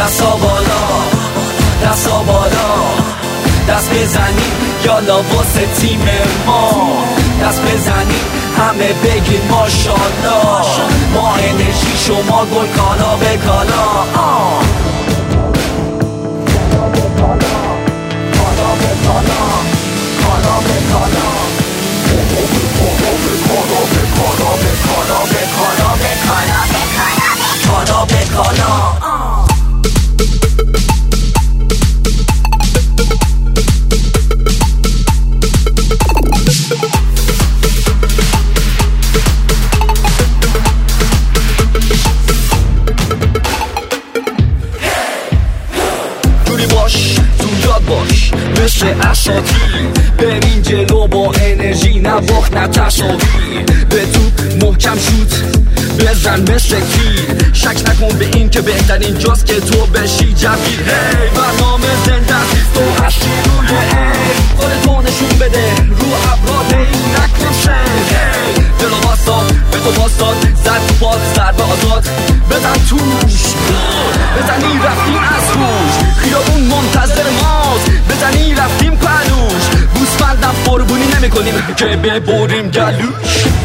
دستا بالا دستا بالا، دست بزنیم یالا واسه تیم ما، دست بزنیم همه بگیم ماشالله، ما انرژی شما گل کالا به کالا، کالا به کالا، کالا به کالا، کالا به کالا، کالا به کالا، کالا به کالا. باش مثل اساطیر، برین جلو با انرژی، نه باخت نه تساوی، به تو محکم شوت بزن مثل تیر، شک نکن به این که بهترین جاست که تو بشی جویر. هی برنامه زنده تو هستی روی ای، خودتو نشون بده رو ابراد این نکن سن، هی جلو باستا به تو باستاد، زد تو پاد ضربه آزاد، بزن توش بزنی رفتیم از خوش، خیابون منتظر ماست بزنی رفتیم پلوش، بوسفندم قربونی نمی کنیم که ببریم گلوش.